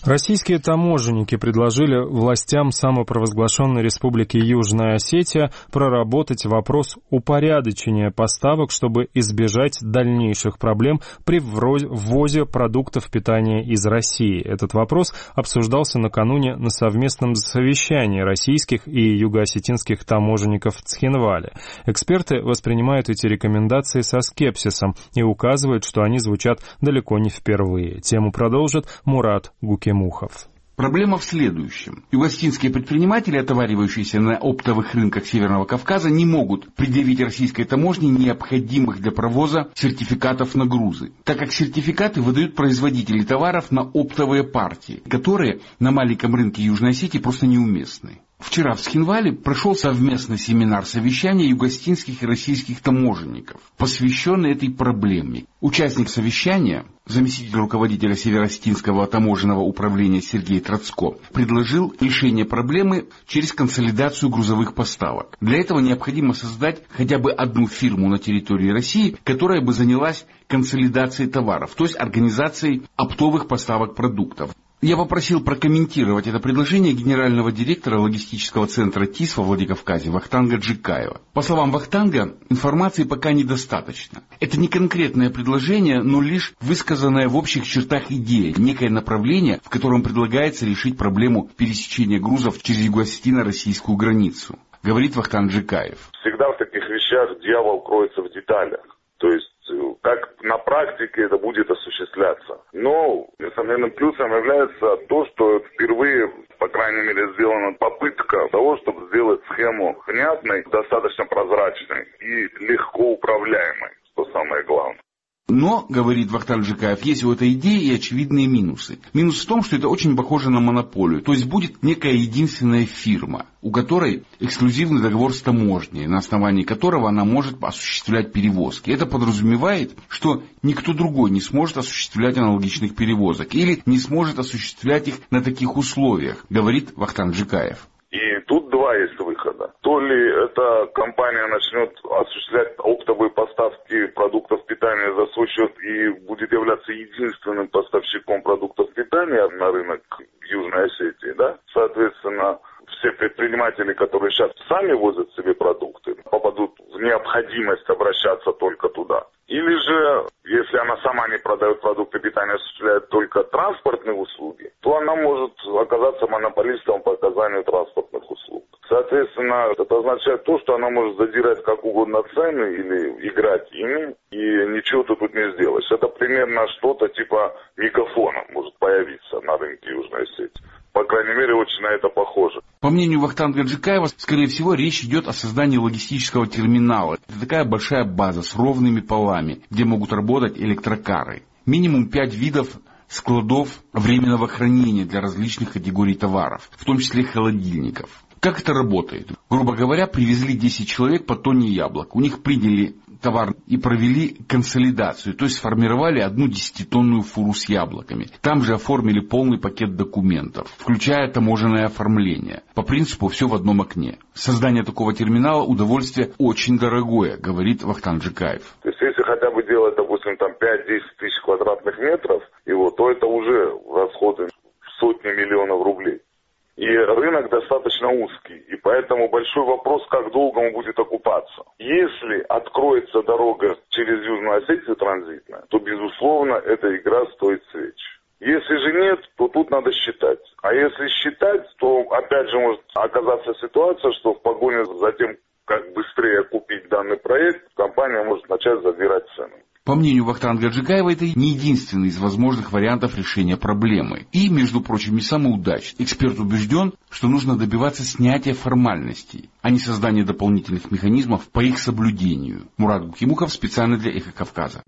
Российские таможенники предложили властям самопровозглашенной республики Южная Осетия проработать вопрос упорядочения поставок, чтобы избежать дальнейших проблем при ввозе продуктов питания из России. Этот вопрос обсуждался накануне на совместном совещании российских и юго-осетинских таможенников в Цхинвале. Эксперты воспринимают эти рекомендации со скепсисом и указывают, что они звучат далеко не впервые. Тему продолжит Мурат Гукемухов. Проблема в следующем. Юго-осетинские предприниматели, отоваривающиеся на оптовых рынках Северного Кавказа, не могут предъявить российской таможне необходимых для провоза сертификатов на грузы, так как сертификаты выдают производители товаров на оптовые партии, которые на маленьком рынке Южной Осетии просто неуместны. Вчера в Цхинвале прошел совместный семинар-совещания юго-осетинских и российских таможенников, посвященный этой проблеме. Участник совещания, заместитель руководителя Северо-Осетинского таможенного управления Сергей Троцко, предложил решение проблемы через консолидацию грузовых поставок. Для этого необходимо создать хотя бы одну фирму на территории России, которая бы занялась консолидацией товаров, то есть организацией оптовых поставок продуктов. Я попросил прокомментировать это предложение генерального директора логистического центра ТИС во Владикавказе Вахтанга Джикаева. По словам Вахтанга, информации пока недостаточно. Это не конкретное предложение, но лишь высказанная в общих чертах идея, некое направление, в котором предлагается решить проблему пересечения грузов через юго-осетино-российскую границу, говорит Вахтанг Джикаев. Всегда в таких вещах дьявол кроется в деталях. То есть как на практике это будет осуществляться. Но несомненным плюсом является то, что впервые, по крайней мере, сделана попытка того, чтобы сделать схему внятной, достаточно прозрачной и легко управляемой, что самое главное. Но, говорит Вахтанг Джикаев, есть у этой идеи и очевидные минусы. Минус в том, что это очень похоже на монополию. То есть будет некая единственная фирма, у которой эксклюзивный договор с таможней, на основании которого она может осуществлять перевозки. Это подразумевает, что никто другой не сможет осуществлять аналогичных перевозок или не сможет осуществлять их на таких условиях, говорит Вахтанг Джикаев. И тут два есть выхода. То ли эта компания начнет осуществлять оптовые поставки продуктов питания за свой счет и будет являться единственным поставщиком продуктов питания на рынок Южной Осетии, да? Соответственно, все предприниматели, которые сейчас сами возят себе продукты, попадут в необходимость обращаться только туда. Или же, если она сама не продает продукты питания, осуществляет только транспортные услуги, то она может оказаться монополистом по оказанию транспортных услуг. Соответственно, это означает то, что она может задирать как угодно цены или играть ими, и ничего ты тут не сделаешь. Это примерно что-то типа мегафона может появиться на рынке Южной Осетии. По крайней мере, очень на это похоже. По мнению Вахтанга Джикаева, скорее всего, речь идет о создании логистического терминала. Это такая большая база с ровными полами, где могут работать электрокары. Минимум 5 видов складов временного хранения для различных категорий товаров, в том числе холодильников. Как это работает? Грубо говоря, привезли 10 человек по тонне яблок. У них приняли товар и провели консолидацию, то есть сформировали одну 10-тонную фуру с яблоками. Там же оформили полный пакет документов, включая таможенное оформление. По принципу все в одном окне. Создание такого терминала удовольствие очень дорогое, говорит Вахтанг Джикаев. То есть если хотя бы делать, допустим, там 5-10 тысяч квадратных метров, то это уже расходы в сотни миллионов рублей. И рынок достаточно узкий, и поэтому большой вопрос, как долго он будет окупаться. Если откроется дорога через Южную Осетию транзитная, то, безусловно, эта игра стоит свеч. Если же нет, то тут надо считать. А если считать, то опять же может оказаться ситуация, что в погоне за тем, как быстрее купить данный проект, компания может начать задирать цены. По мнению Вахтанга Джикаева, это не единственный из возможных вариантов решения проблемы. И, между прочим, не самый удачный. Эксперт убежден, что нужно добиваться снятия формальностей, а не создания дополнительных механизмов по их соблюдению. Мурат Гукемухов специально для Эхо Кавказа.